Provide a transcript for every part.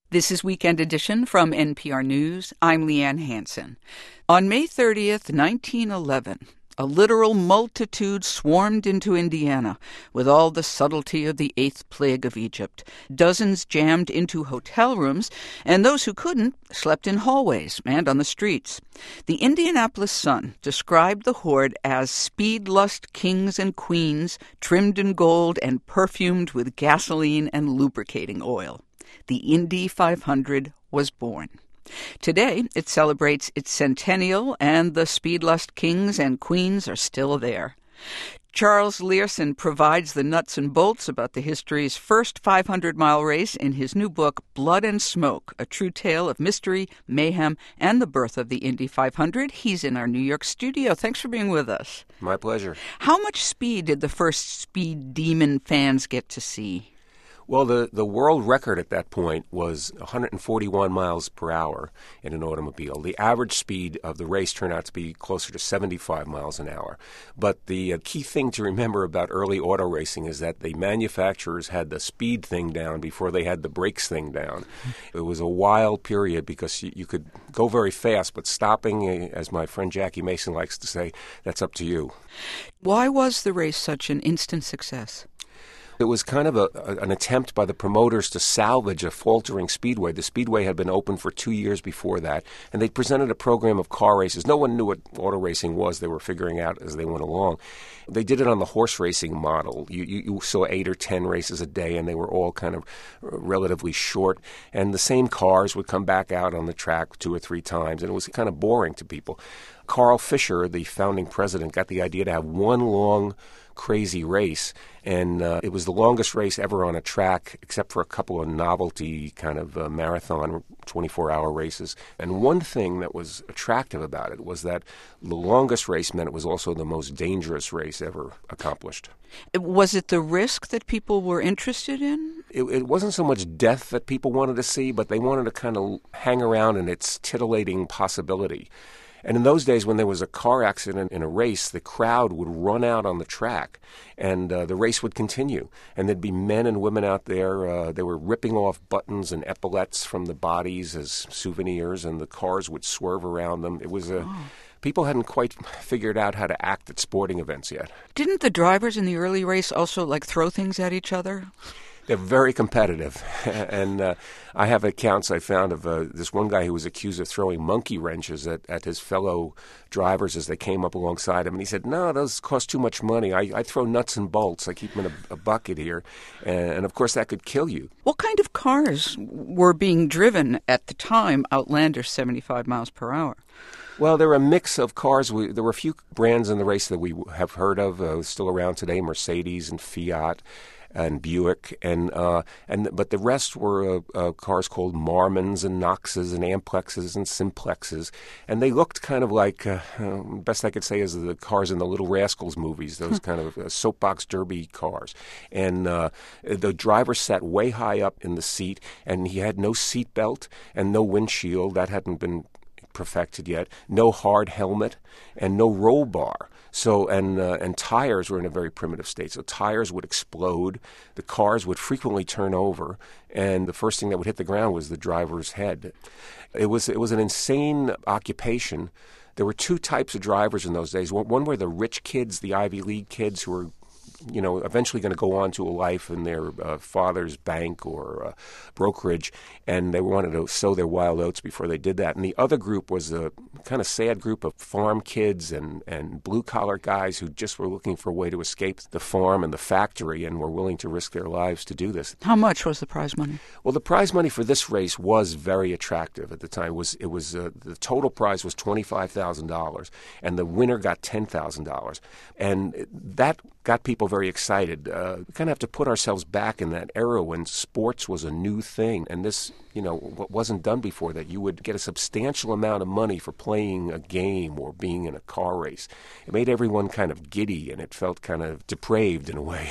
This is Weekend Edition from NPR News. I'm Leanne Hansen. On May 30th, 1911, a literal multitude swarmed into Indiana with all the subtlety of the eighth plague of Egypt. Dozens jammed into hotel rooms, and those who couldn't slept in hallways and on the streets. The Indianapolis Sun described the horde as speed-lust kings and queens, trimmed in gold and perfumed with gasoline and lubricating oil. The Indy 500 was born. Today, it celebrates its centennial, and the Speedlust kings and queens are still there. Charles Learson provides the nuts and bolts about the history's first 500-mile race in his new book, Blood and Smoke, a true tale of mystery, mayhem, and the birth of the Indy 500. He's in our New York studio. Thanks for being with us. My pleasure. How much speed did the first Speed Demon fans get to see? Well, the world record at that point was 141 miles per hour in an automobile. The average speed of the race turned out to be closer to 75 miles an hour. But the key thing to remember about early auto racing is that the manufacturers had the speed thing down before they had the brakes thing down. It was a wild period because you could go very fast, but stopping, as my friend Jackie Mason likes to say, that's up to you. Why was the race such an instant success? It was kind of an attempt by the promoters to salvage a faltering speedway. The speedway had been open for 2 years before that, and they presented a program of car races. No one knew what auto racing was. They were figuring out as they went along. They did it on the horse racing model. You saw 8 or 10 races a day, and they were all kind of relatively short. And the same cars would come back out on the track 2 or 3 times, and it was kind of boring to people. Carl Fisher, the founding president, got the idea to have one long, crazy race, and it was the longest race ever on a track, except for a couple of novelty kind of marathon 24-hour races. And one thing that was attractive about it was that the longest race meant it was also the most dangerous race ever accomplished. Was it the risk that people were interested in? It wasn't so much death that people wanted to see, but they wanted to kind of hang around in its titillating possibility. And in those days, when there was a car accident in a race, the crowd would run out on the track, and the race would continue. And there'd be men and women out there. They were ripping off buttons and epaulets from the bodies as souvenirs, and the cars would swerve around them. It was People hadn't quite figured out how to act at sporting events yet. Didn't the drivers in the early race also, throw things at each other? They're very competitive, and I have accounts I found of this one guy who was accused of throwing monkey wrenches at his fellow drivers as they came up alongside him, and he said, "No, those cost too much money. I throw nuts and bolts. I keep them in a bucket here, and of course that could kill you." What kind of cars were being driven at the time, outlandish 75 miles per hour? Well, there were a mix of cars. There were a few brands in the race that we have heard of, still around today: Mercedes and Fiat and Buick, but the rest were cars called Marmons and Knoxes and Amplexes and Simplexes, and they looked kind of like, best I could say is the cars in the Little Rascals movies, those kind of soapbox derby cars. And the driver sat way high up in the seat, and he had no seat belt and no windshield. That hadn't been perfected yet. No hard helmet and no roll bar. So and tires were in a very primitive state. So tires would explode, the cars would frequently turn over, and the first thing that would hit the ground was the driver's head. It was an insane occupation. There were 2 types of drivers in those days. One were the rich kids, the Ivy League kids who were eventually going to go on to a life in their father's bank or brokerage, and they wanted to sow their wild oats before they did that. And the other group was a kind of sad group of farm kids and blue-collar guys who just were looking for a way to escape the farm and the factory and were willing to risk their lives to do this. How much was the prize money? Well, the prize money for this race was very attractive at the time. The total prize was $25,000, and the winner got $10,000. And that got people very excited. We kind of have to put ourselves back in that era when sports was a new thing, and this, what wasn't done before, that you would get a substantial amount of money for playing a game or being in a car race. It made everyone kind of giddy, and it felt kind of depraved in a way.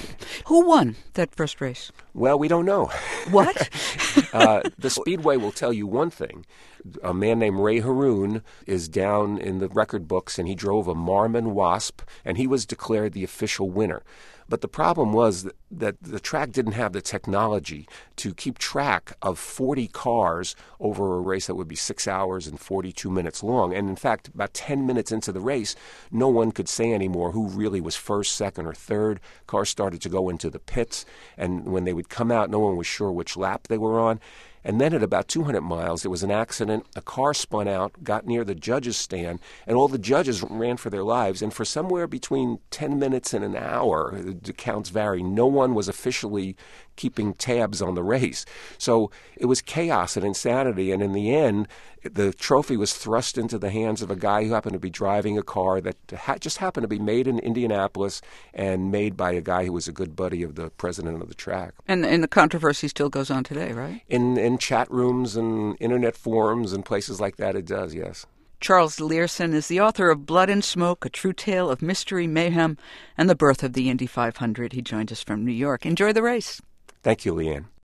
Who won that first race? Well, we don't know. What? The Speedway will tell you one thing. A man named Ray Haroon is down in the record books, and he drove a Marmon Wasp, and he was declared the official winner. But the problem was that the track didn't have the technology to keep track of 40 cars over a race that would be 6 hours and 42 minutes long. And in fact, about 10 minutes into the race, no one could say anymore who really was first, second, or third. Cars started to go into the pits, and when they would come out, no one was sure which lap they were on. And then at about 200 miles, there was an accident. A car spun out, got near the judges' stand, and all the judges ran for their lives. And for somewhere between 10 minutes and an hour, the counts vary, no one was officially keeping tabs on the race. So it was chaos and insanity. And in the end, the trophy was thrust into the hands of a guy who happened to be driving a car that just happened to be made in Indianapolis and made by a guy who was a good buddy of the president of the track. And the controversy still goes on today, right? In chat rooms and internet forums and places like that, it does, yes. Charles Learson is the author of Blood and Smoke, A True Tale of Mystery, Mayhem, and the Birth of the Indy 500. He joined us from New York. Enjoy the race. Thank you, Leanne.